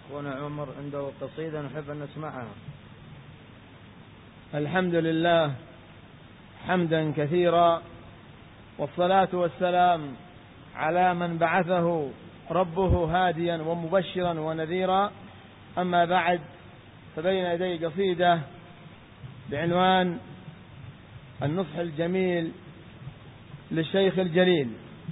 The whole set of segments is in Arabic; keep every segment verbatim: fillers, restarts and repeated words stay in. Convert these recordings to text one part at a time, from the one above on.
أخونا عمر عنده قصيدة نحب أن نسمعها. الحمد لله حمدا كثيرا، والصلاة والسلام على من بعثه ربه هاديا ومبشرا ونذيرا. أما بعد، فبين يدي قصيدة بعنوان النصح الجميل للشيخ الجليل،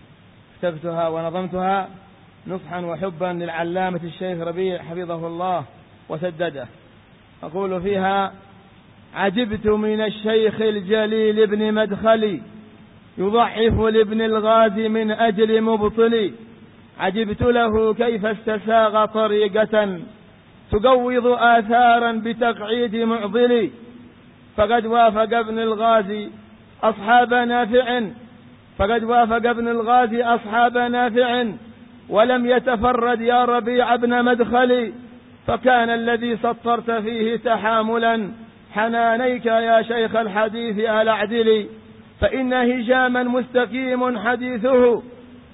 كتبتها ونظمتها نصحا وحبا للعلامة الشيخ ربيع حفظه الله وسدده. أقول فيها: عجبت من الشيخ الجليل ابن مدخلي، يضعف لابن الغازي من أجل مبطلي. عجبت له كيف استساغ طريقة تقوض آثارا بتقعيد معضلي. فقد وافق ابن الغازي أصحاب نافع فقد وافق ابن الغازي أصحاب نافع ولم يتفرد يا ربيع ابن مدخلي. فكان الذي سطرت فيه تحاملا حنانيك يا شيخ الحديث الأعدلي. فإن هشاما مستقيم حديثه،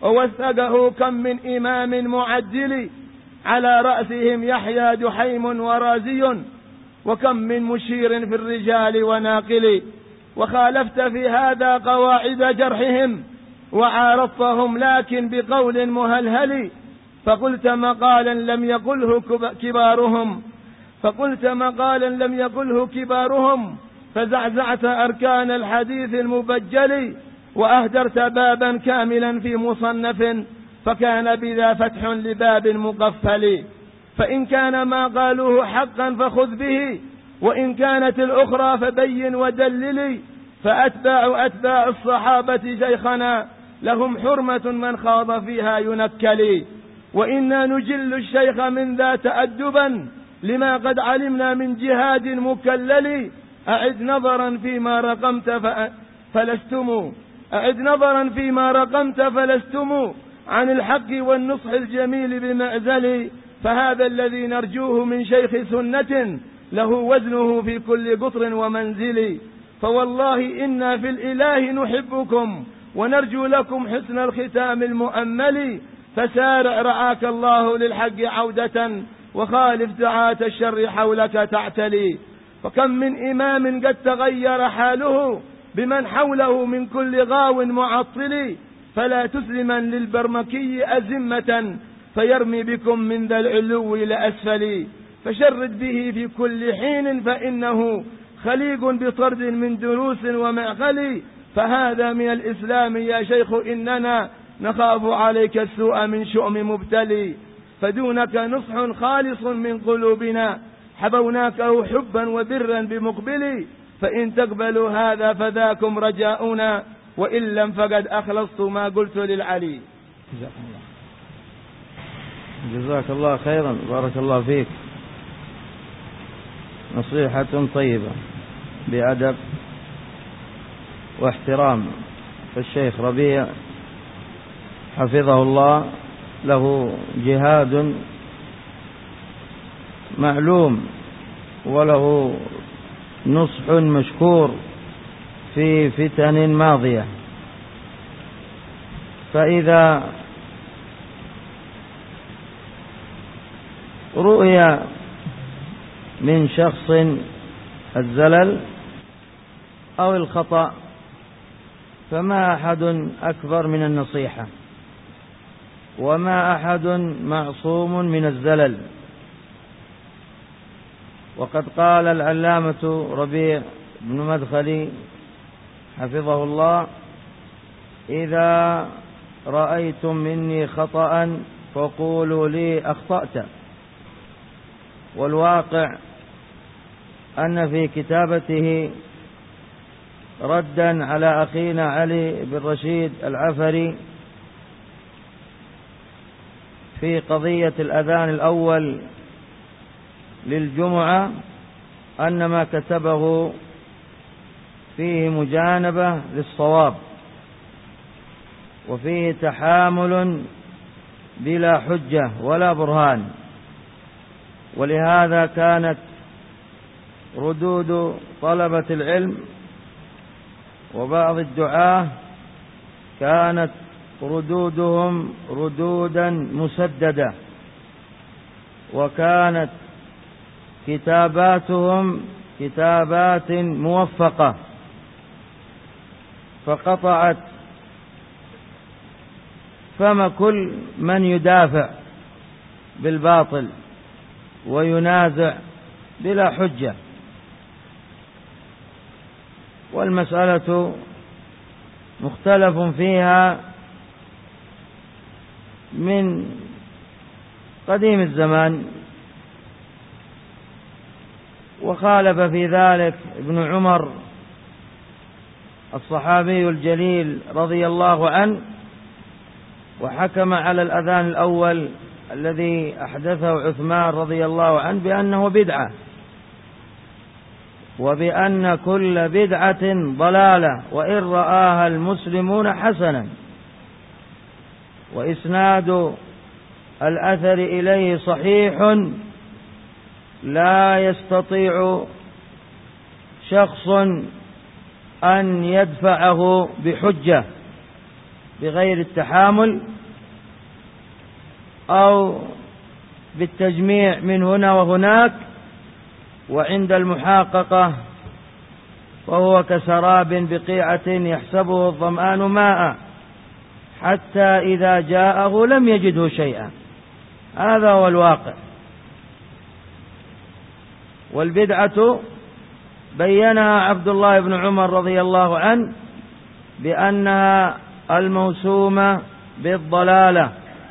ووثقه كم من إمام معدل. على رأسهم يحيى جحيم ورازي، وكم من مشير في الرجال وناقل. وخالفت في هذا قواعد جرحهم، وعارضتهم لكن بقول مهلهل. فقلت مقالا لم يقله كبارهم فقلت مقالا لم يقله كبارهم فزعزعت أركان الحديث المبجل. وأهدرت بابا كاملا في مصنف، فكان بذا فتح لباب مقفل. فإن كان ما قالوه حقا فخذ به، وإن كانت الأخرى فبين ودللي. فأتباع أتباع الصحابة شيخنا لهم حرمة من خاض فيها ينكلي. وإنا نجل الشيخ من ذا تأدبا لما قد علمنا من جهاد مكلل. أعد نظرا فيما رقمت فلستم أعد نظرا فيما رقمت فلستم عن الحق والنصح الجميل بمعزل. فهذا الذي نرجوه من شيخ سنة له وزنه في كل قطر ومنزل. فوالله إنا في الإله نحبكم ونرجو لكم حسن الختام المؤمل. فسارع رعاك الله للحق عودة، وخالف دعاة الشر حولك تعتلي. فكم من إمام قد تغير حاله بمن حوله من كل غاو معطل. فلا تسلما للبرمكي أزمة فيرمي بكم من ذا العلو لأسفل. فشرد به في كل حين فإنه خليق بطرد من دروس ومعقل. فهذا من الإسلام يا شيخ، إننا نخاف عليك السوء من شؤم مبتلي. فدونك نصح خالص من قلوبنا، حبوناكه حبا وبرا بمقبل. فإن تقبلوا هذا فذاكم رجاؤنا، وإن لم فقد أخلصت ما قلت للعلي. جزاك الله جزاك الله خيرا، بارك الله فيك. نصيحة طيبة بأدب واحترام. فالشيخ ربيع حفظه الله له جهاد معلوم، وله نصح مشكور في فتن ماضية. فإذا رؤي من شخص الزلل أو الخطأ فما أحد أكبر من النصيحة، وما أحد معصوم من الزلل. وقد قال العلامة ربيع بن مدخلي حفظه الله: إذا رأيتم مني خطأ فقولوا لي أخطأت. والواقع أن في كتابته ردا على أخينا علي بن رشيد العفري في قضية الأذان الأول للجمعة أن ما كتبه فيه مجانبة للصواب، وفيه تحامل بلا حجة ولا برهان. ولهذا كانت ردود طلبة العلم وبعض الدعاة كانت ردودهم ردودا مسددة وكانت كتاباتهم كتابات موفقة، فقطعت فم كل من يدافع بالباطل وينازع بلا حجة. والمسألة مختلف فيها من قديم الزمان، وخالف في ذلك ابن عمر الصحابي الجليل رضي الله عنه، وحكم على الأذان الأول الذي أحدثه عثمان رضي الله عنه بأنه بدعة، وبأن كل بدعة ضلالة وإن رآها المسلمون حسنا. وإسناد الأثر إليه صحيح، لا يستطيع شخص أن يدفعه بحجة بغير التحامل أو بالتجميع من هنا وهناك، وعند المحاققة وهو كسراب بقيعة يحسبه الظمآن ماء حتى إذا جاءه لم يجده شيئا. هذا هو الواقع. والبدعة بينها عبد الله بن عمر رضي الله عنه بأنها الموسومة بالضلالة،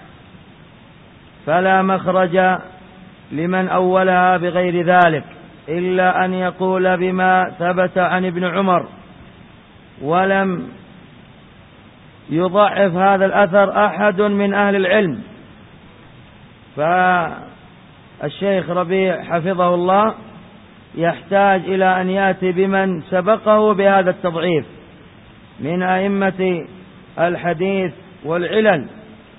فلا مخرج لمن أولها بغير ذلك إلا أن يقول بما ثبت عن ابن عمر، ولم يضعف هذا الأثر أحد من أهل العلم. فالشيخ ربيع حفظه الله يحتاج إلى أن يأتي بمن سبقه بهذا التضعيف من أئمة الحديث والعلل،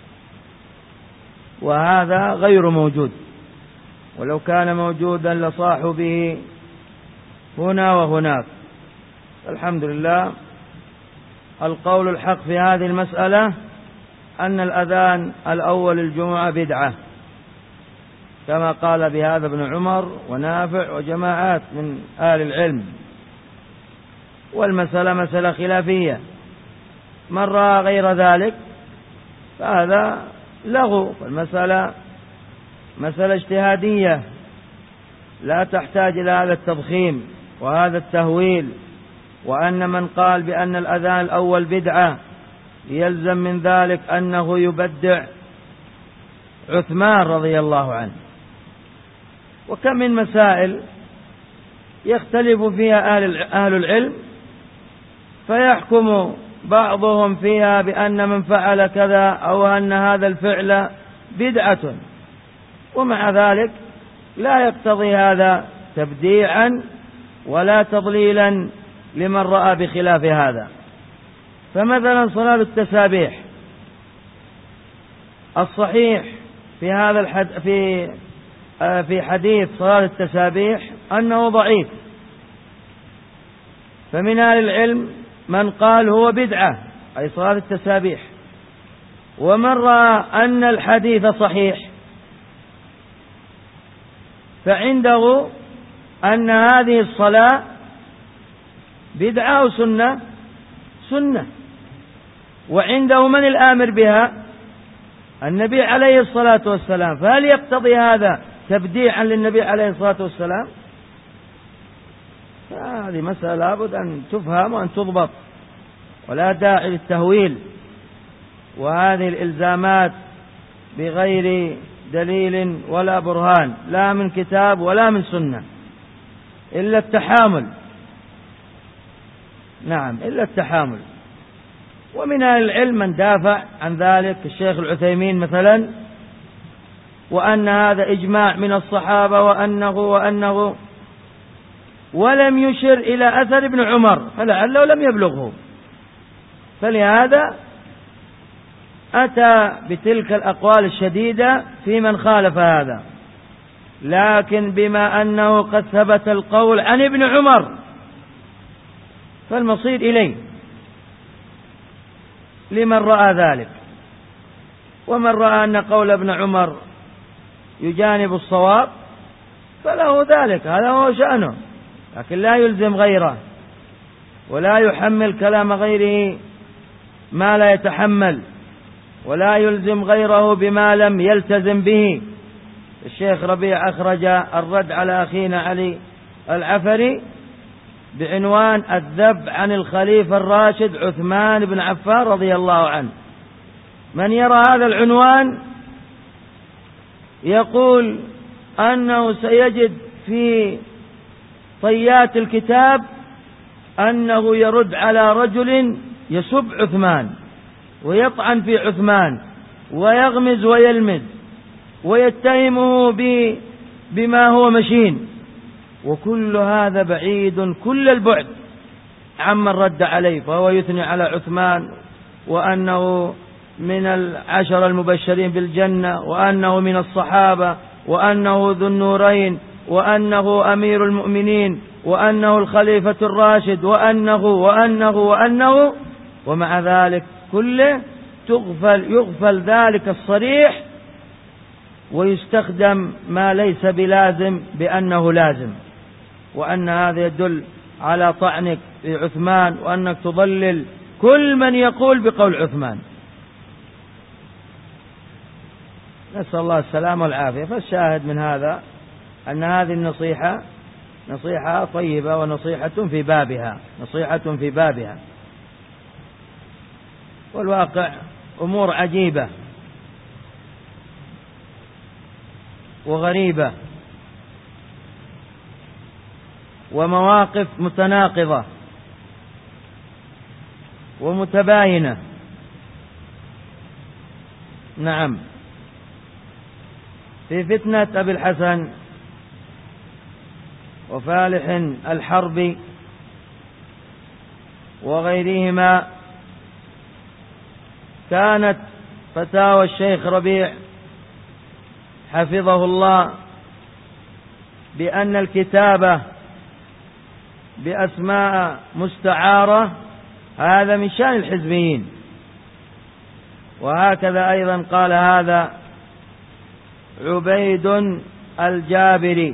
وهذا غير موجود، ولو كان موجودا لصاحوا به هنا وهناك. الحمد لله. القول الحق في هذه المسألة أن الأذان الأول الجمعة بدعة، كما قال بهذا ابن عمر ونافع وجماعات من أهل العلم. والمسألة مسألة خلافية، من رأى غير ذلك فهذا لغو. المسألة مسألة اجتهادية لا تحتاج إلى هذا التضخيم وهذا التهويل، وأن من قال بأن الأذان الأول بدعة يلزم من ذلك أنه يبدع عثمان رضي الله عنه. وكم من مسائل يختلف فيها أهل العلم فيحكم بعضهم فيها بأن من فعل كذا أو أن هذا الفعل بدعة، ومع ذلك لا يقتضي هذا تبديعا ولا تضليلا لمن رأى بخلاف هذا. فمثلا صلاة التسابيح، الصحيح في هذا الحد في في حديث صلاة التسابيح أنه ضعيف، فمن أهل العلم من قال هو بدعة أي صلاة التسابيح، ومن رأى أن الحديث صحيح فعنده أن هذه الصلاة بدعة أو سنة سنة، وعنده من الآمر بها النبي عليه الصلاة والسلام، فهل يقتضي هذا تبديعا للنبي عليه الصلاة والسلام؟ هذه مسألة لابد أن تفهم وأن تضبط، ولا داعي للتهويل وهذه الإلزامات بغير دليل ولا برهان، لا من كتاب ولا من سنة، إلا التحامل. نعم، إلا التحامل. ومن أهل العلم من دافع عن ذلك الشيخ العثيمين مثلا، وأن هذا إجماع من الصحابة وأنه وأنه ولم يشر إلى أثر ابن عمر، فلعله لم يبلغه، فلهذا أتى بتلك الأقوال الشديدة في من خالف هذا. لكن بما أنه قد ثبت القول عن ابن عمر فالمصير إليه لمن رأى ذلك. ومن رأى أن قول ابن عمر يجانب الصواب فله ذلك، هذا هو شأنه، لكن لا يلزم غيره ولا يحمل كلام غيره ما لا يتحمل، ولا يلزم غيره بما لم يلتزم به. الشيخ ربيع أخرج الرد على أخينا علي العفري بعنوان الذب عن الخليفة الراشد عثمان بن عفان رضي الله عنه. من يرى هذا العنوان يقول أنه سيجد في طيات الكتاب أنه يرد على رجل يسب عثمان ويطعن في عثمان ويغمز ويلمز ويتهمه بما هو مشين، وكل هذا بعيد كل البعد عمن رد عليه، فهو يثني على عثمان وأنه من العشر المبشرين بالجنة، وأنه من الصحابة، وأنه ذو النورين، وأنه أمير المؤمنين، وأنه الخليفة الراشد، وأنه وأنه وأنه ومع ذلك كله تغفل يغفل ذلك الصريح ويستخدم ما ليس بلازم بأنه لازم، وأن هذا يدل على طعنك في عثمان وأنك تضلل كل من يقول بقول عثمان. نسأل الله السلامة والعافية. فالشاهد من هذا أن هذه النصيحة نصيحة طيبة ونصيحة في بابها نصيحة في بابها والواقع أمور عجيبة وغريبة ومواقف متناقضة ومتباينة. نعم، في فتنة أبي الحسن وفالح الحرب وغيرهما كانت فتاوى الشيخ ربيع حفظه الله بأن الكتابة بأسماء مستعارة هذا من شأن الحزبيين، وهكذا أيضا قال هذا عبيد الجابري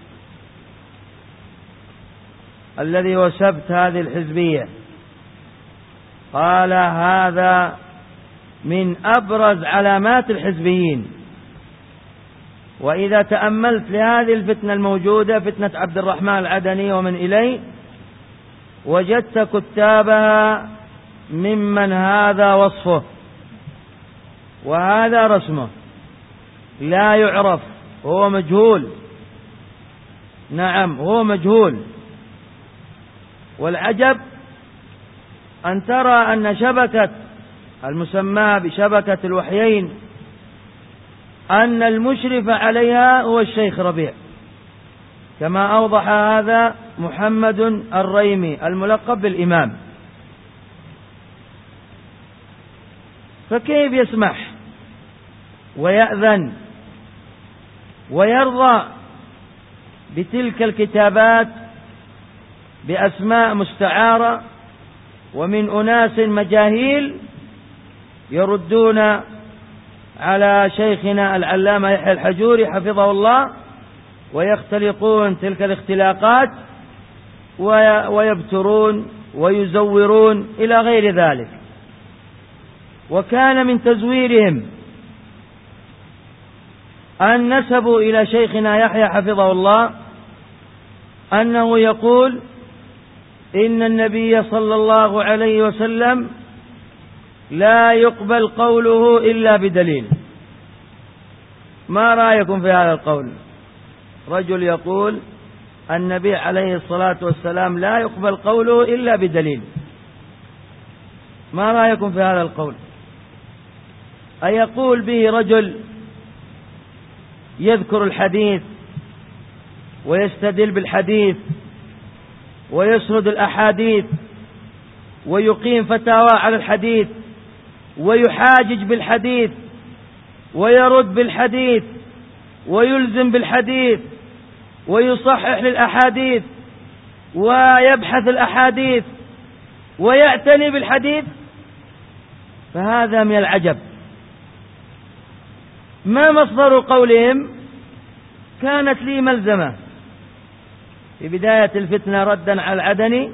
الذي هو سبت هذه الحزبية، قال هذا من أبرز علامات الحزبيين. وإذا تأملت لهذه الفتنة الموجودة فتنة عبد الرحمن العدني ومن إليه وجدت كتابها ممن هذا وصفه وهذا رسمه، لا يعرف، هو مجهول. نعم، هو مجهول. والعجب أن ترى أن شبكة المسمى بشبكة الوحيين أن المشرف عليها هو الشيخ ربيع، كما أوضح هذا محمد الريمي الملقب بالإمام. فكيف يسمح ويأذن ويرضى بتلك الكتابات بأسماء مستعارة ومن أناس مجاهيل يردون على شيخنا العلامة يحيى الحجوري حفظه الله ويختلقون تلك الاختلاقات ويبترون ويزورون إلى غير ذلك. وكان من تزويرهم أن نسبوا إلى شيخنا يحيى حفظه الله أنه يقول إن النبي صلى الله عليه وسلم لا يقبل قوله إلا بدليل. ما رأيكم في هذا القول؟ رجل يقول النبي عليه الصلاة والسلام لا يقبل قوله إلا بدليل، ما رأيكم في هذا القول؟ أيقول به رجل يذكر الحديث ويستدل بالحديث ويسرد الأحاديث ويقيم فتاوى على الحديث ويحاجج بالحديث ويرد بالحديث ويلزم بالحديث ويصحح للأحاديث ويبحث الأحاديث ويعتني بالحديث؟ فهذا من العجب. ما مصدر قولهم كانت لي ملزمة في بداية الفتنة ردا على العدني،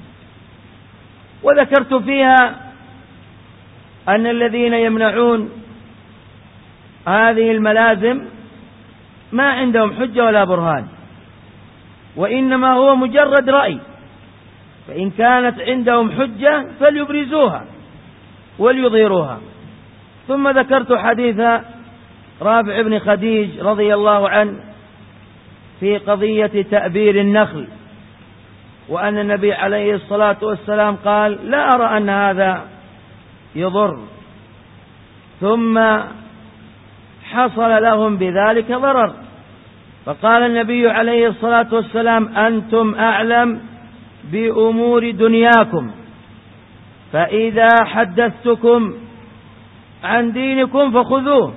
وذكرت فيها أن الذين يمنعون هذه الملازم ما عندهم حجة ولا برهان، وإنما هو مجرد رأي، فإن كانت عندهم حجة فليبرزوها وليظهروها. ثم ذكرت حديث رافع بن خديج رضي الله عنه في قضية تأبير النخل، وأن النبي عليه الصلاة والسلام قال لا أرى أن هذا يضر، ثم حصل لهم بذلك ضرر، فقال النبي عليه الصلاة والسلام أنتم أعلم بأمور دنياكم، فإذا حدثتكم عن دينكم فخذوه،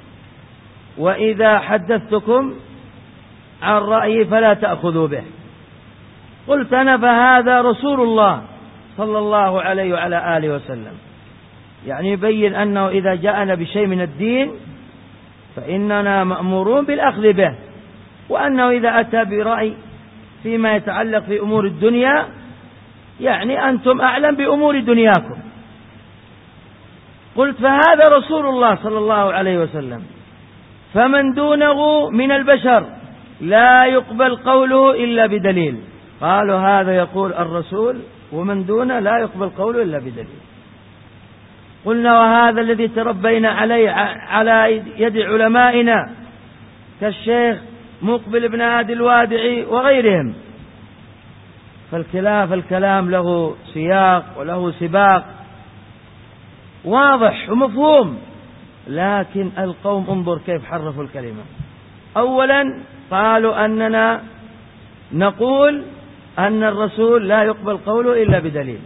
وإذا حدثتكم عن رأيي فلا تأخذوا به. قلت أنا فهذا رسول الله صلى الله عليه وعلى آله وسلم، يعني يبين أنه إذا جاءنا بشيء من الدين فإننا مأمورون بالأخذ به، وأنه إذا أتى برأي فيما يتعلق في أمور الدنيا يعني أنتم أعلم بأمور دنياكم. قلت فهذا رسول الله صلى الله عليه وسلم، فمن دونه من البشر لا يقبل قوله إلا بدليل. قالوا هذا يقول الرسول ومن دونه لا يقبل قوله إلا بدليل. قلنا وهذا الذي تربينا عليه على يد علمائنا كالشيخ مقبل بن هادي الوادعي وغيرهم، فالكلام الكلام له سياق وله سباق واضح ومفهوم، لكن القوم انظر كيف حرفوا الكلمة. أولا قالوا أننا نقول أن الرسول لا يقبل قوله إلا بدليل،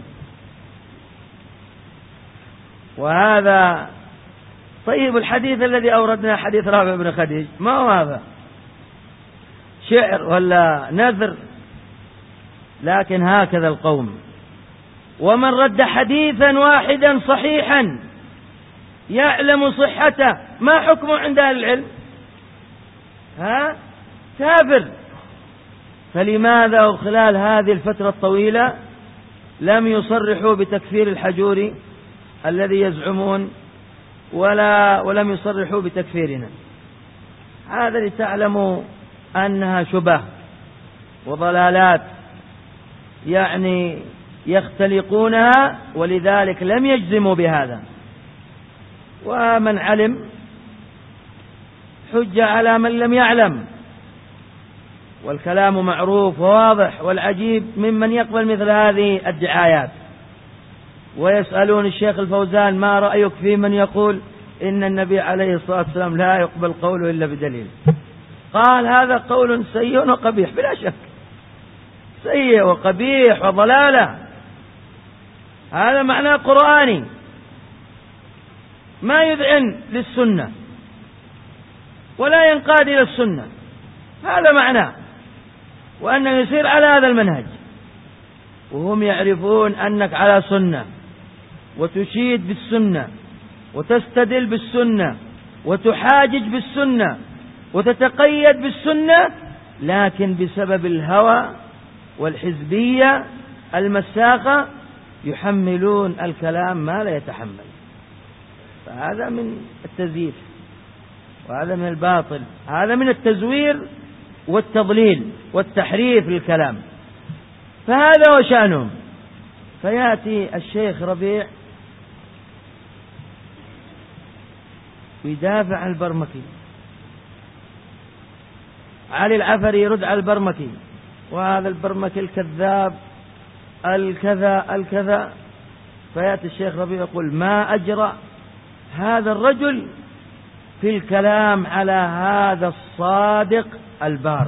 وهذا طيب. الحديث الذي أوردنا حديث رافع بن خديج ما هو هذا شعر ولا نذر، لكن هكذا القوم. ومن رد حديثا واحدا صحيحا يعلم صحته ما حكمه عند أهل العلم؟ ها كافر. فلماذا خلال هذه الفترة الطويلة لم يصرحوا بتكفير الحجوري الذي يزعمون ولا ولم يصرحوا بتكفيرنا؟ هذا لتعلموا أنها شبه وضلالات يعني يختلقونها، ولذلك لم يجزموا بهذا. ومن علم حجة على من لم يعلم، والكلام معروف وواضح. والعجيب ممن يقبل مثل هذه الدعايات ويسألون الشيخ الفوزان ما رأيك في من يقول إن النبي عليه الصلاة والسلام لا يقبل قوله إلا بدليل؟ قال هذا قول سيء وقبيح، بلا شك سيء وقبيح وضلالة، هذا معناه قرآني ما يذعن للسنة ولا ينقاد إلى السنة، هذا معناه، وأنه يسير على هذا المنهج، وهم يعرفون أنك على سنة وتشيد بالسنة وتستدل بالسنة وتحاجج بالسنة وتتقيد بالسنة، لكن بسبب الهوى والحزبية المساقة يحملون الكلام ما لا يتحمل. فهذا من التزييف، وهذا من الباطل، هذا من التزوير والتضليل والتحريف للكلام، فهذا وشأنهم. فيأتي الشيخ ربيع ويدافع عن البرمكي، علي العفري يرد على البرمكي، وهذا البرمكي الكذاب الكذا الكذا. فيأتي الشيخ ربيع يقول ما أجرأ هذا الرجل في الكلام على هذا الصادق البار.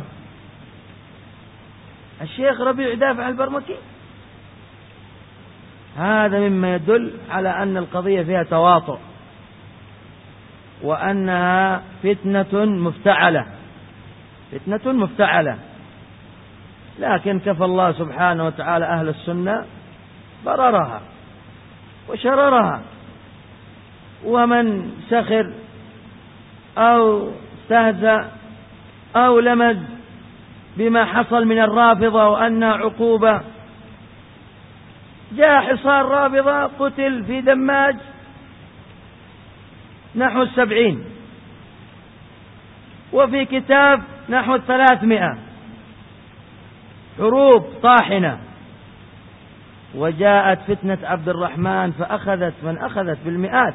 الشيخ ربيع يدافع عن البرمكي، هذا مما يدل على أن القضية فيها تواطؤ، وأنها فتنة مفتعلة، فتنة مفتعلة. لكن كفى الله سبحانه وتعالى أهل السنة ضررها وشررها، ومن سخر أو استهزأ أو لمز بما حصل من الرافضة وأنها عقوبة. جاء حصار رافضة قتل في دماج نحو السبعين، وفي كتاب نحو الثلاثمائة، حروب طاحنة. وجاءت فتنة عبد الرحمن فأخذت من أخذت بالمئات.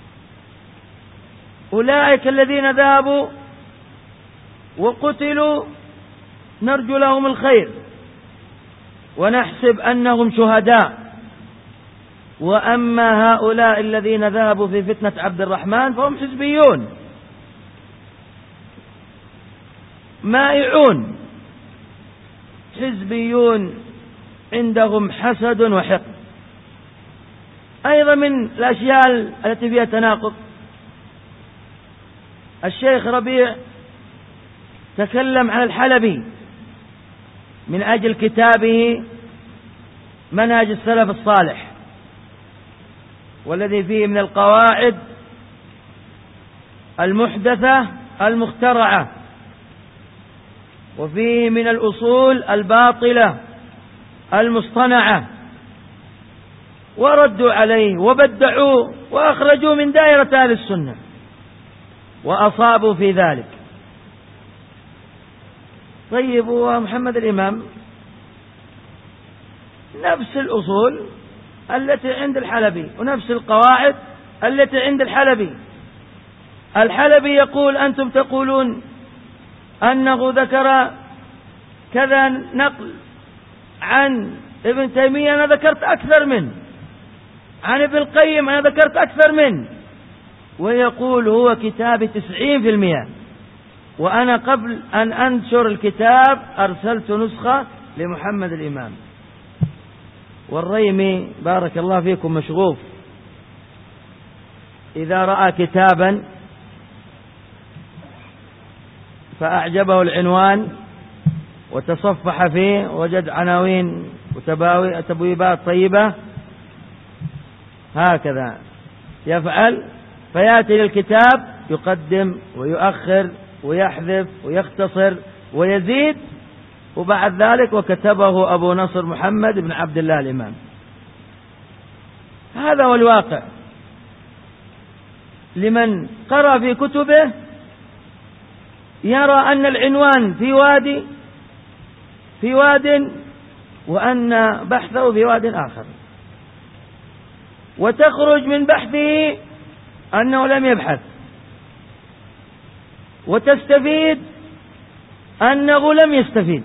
أولئك الذين ذهبوا وقتلوا نرجو لهم الخير ونحسب أنهم شهداء، وأما هؤلاء الذين ذهبوا في فتنة عبد الرحمن فهم حزبيون مائعون، حزبيون عندهم حسد وحقد. أيضا من الأشياء التي فيها تناقض، الشيخ ربيع تكلم عن الحلبي من أجل كتابه منهج السلف الصالح، والذي فيه من القواعد المحدثة المخترعة، وفيه من الأصول الباطلة المصطنعة، وردوا عليه وبدعوه وأخرجوا من دائرة أهل السنة وأصابوا في ذلك. طيب، ومحمد الإمام نفس الأصول التي عند الحلبي ونفس القواعد التي عند الحلبي. الحلبي يقول أنتم تقولون أنه ذكر كذا نقل عن ابن تيمية، أنا ذكرت أكثر منه، عن ابن القيم أنا ذكرت أكثر منه، ويقول هو كتاب تسعين في المئة، وأنا قبل أن أنشر الكتاب أرسلت نسخة لمحمد الإمام. والريمي بارك الله فيكم مشغوف، إذا رأى كتابا فأعجبه العنوان وتصفح فيه وجد عناوين وتبويبات طيبة، هكذا يفعل، فيأتي للكتاب يقدم ويؤخر ويحذف ويختصر ويزيد، وبعد ذلك وكتبه أبو نصر محمد بن عبد الله الإمام. هذا هو الواقع. لمن قرأ في كتبه يرى أن العنوان في وادي في واد وأن بحثه في واد آخر، وتخرج من بحثه أنه لم يبحث، وتستفيد أنه لم يستفيد،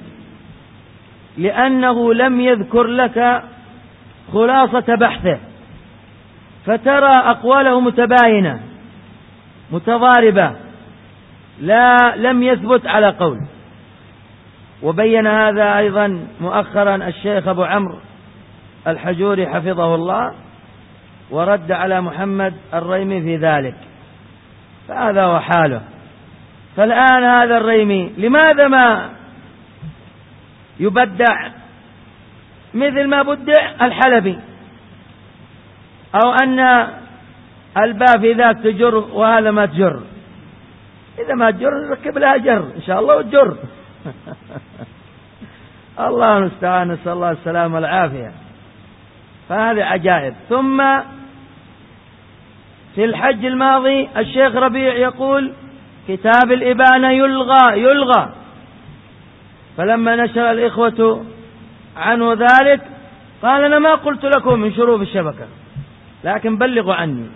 لأنه لم يذكر لك خلاصة بحثه، فترى أقواله متباينة متضاربة، لا لم يثبت على قول. وبين هذا أيضا مؤخرا الشيخ أبو عمرو الحجوري حفظه الله، ورد على محمد الريمي في ذلك، فهذا هو حاله. فالآن هذا الريمي لماذا ما يبدع مثل ما بدع الحلبي، أو أن الباء في ذاك تجر وهذا ما تجر؟ إذا ما تجر نركب لها جر إن شاء الله وتجر. الله المستعان، نسأل الله السلامة والعافية. فهذه عجائب. ثم في الحج الماضي الشيخ ربيع يقول كتاب الإبانة يلغى يلغى، فلما نشر الإخوة عنه ذلك قال أنا ما قلت لكم من شروط الشبكة، لكن بلغوا عني.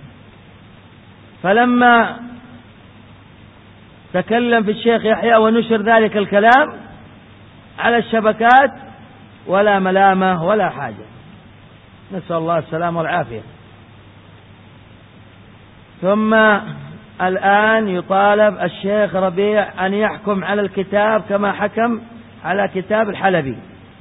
فلما تكلم في الشيخ يحيى ونشر ذلك الكلام على الشبكات ولا ملامة ولا حاجة، نسأل الله السلامة والعافية. ثم الآن يطالب الشيخ ربيع أن يحكم على الكتاب كما حكم على كتاب الحلبي،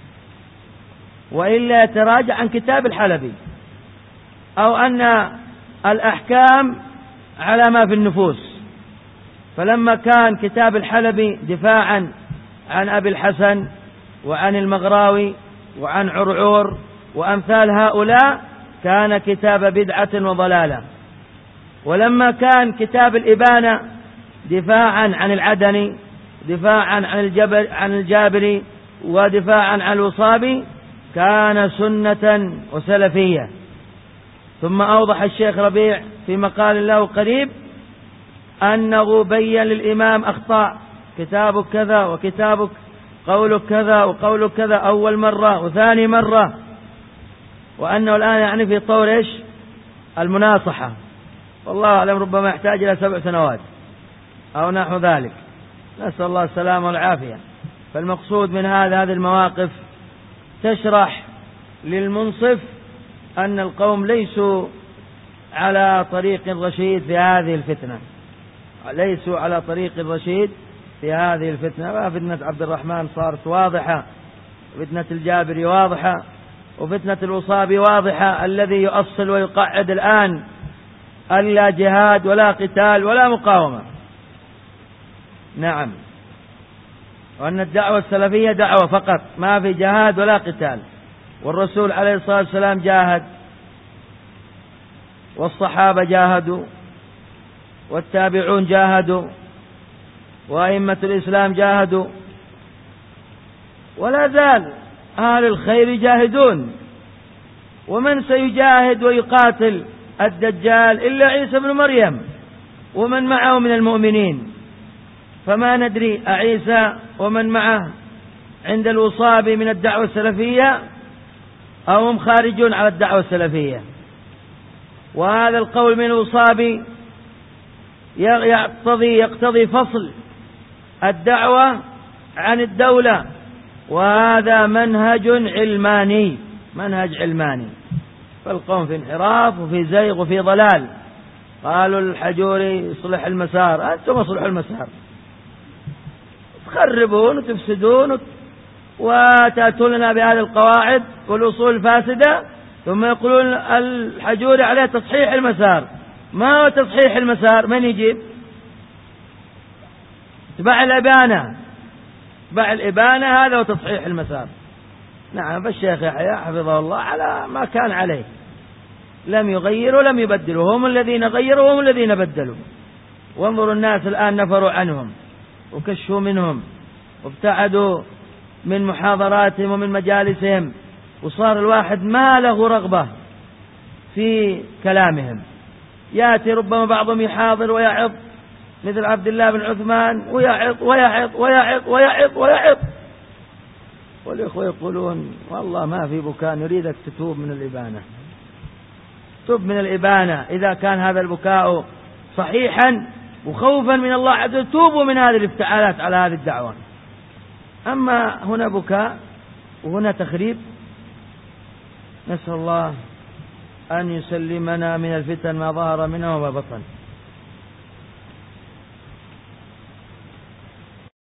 وإلا يتراجع عن كتاب الحلبي، أو أن الأحكام على ما في النفوس. فلما كان كتاب الحلبي دفاعا عن أبي الحسن وعن المغراوي وعن عرعور وأمثال هؤلاء كان كتاب بدعة وضلالة، ولما كان كتاب الإبانة دفاعا عن العدني دفاعا عن الجبر عن الجابري ودفاعا عن الوصابي كان سنة وسلفية. ثم أوضح الشيخ ربيع في مقال له قريب أنه بين للإمام أخطاء، كتابك كذا وكتابك قولك كذا وقولك كذا أول مرة وثاني مرة، وأنه الآن يعني في طور إيش المناصحة، والله أعلم ربما يحتاج إلى سبع سنوات أو نحو ذلك، نسأل الله السلامة والعافية. فالمقصود من هذا هذه المواقف تشرح للمنصف أن القوم ليسوا على طريق رشيد في هذه الفتنة، ليسوا على طريق رشيد في هذه الفتنة. فتنة عبد الرحمن صارت واضحة، فتنة الجابري واضحة، وفتنة الوصابي واضحة. الذي يؤصل ويقعد الآن ألا جهاد ولا قتال ولا مقاومة، نعم، وأن الدعوة السلفية دعوة فقط، ما في جهاد ولا قتال. والرسول عليه الصلاة والسلام جاهد، والصحابة جاهدوا، والتابعون جاهدوا، وأئمة الإسلام جاهدوا، ولا زال أهل الخير يجاهدون. ومن سيجاهد ويقاتل الدجال إلا عيسى بن مريم ومن معه من المؤمنين، فما ندري أعيسى ومن معه عند الوصابي من الدعوة السلفية أو هم خارجون على الدعوة السلفية. وهذا القول من الوصابي يقتضي يقتضي فصل الدعوة عن الدولة، وهذا منهج علماني، منهج علماني. فالقوم في انحراف وفي زيغ وفي ضلال. قالوا الحجوري يصلح المسار، أنتم اصلحوا المسار، تخربون وتفسدون وتأتون لنا بهذه القواعد والأصول الفاسدة، ثم يقولون الحجوري عليه تصحيح المسار. ما هو تصحيح المسار؟ من يجيب؟ اتباع الإبانة، اتباع الإبانة هذا هو تصحيح المسار. نعم، فالشيخ يحيى حفظه الله على ما كان عليه، لم يغيروا ولم يبدلوا، هم الذين غيروا وهم الذين بدلوا. وانظروا الناس الآن نفروا عنهم وكشوا منهم وابتعدوا من محاضراتهم ومن مجالسهم، وصار الواحد ما له رغبة في كلامهم. يأتي ربما بعضهم يحاضر ويعظ مثل عبد الله بن عثمان ويعظ ويعظ ويعظ ويعظ ويعظ، والإخوة يقولون والله ما في بكاء، نريدك تتوب من الإبانة، تب من الإبانة إذا كان هذا البكاء صحيحا وخوفا من الله عز وجل، توبوا من هذه الافتعالات على هذه الدعوة. أما هنا بكاء وهنا تخريب، نسأل الله أن يسلمنا من الفتن ما ظهر منها وما بطن.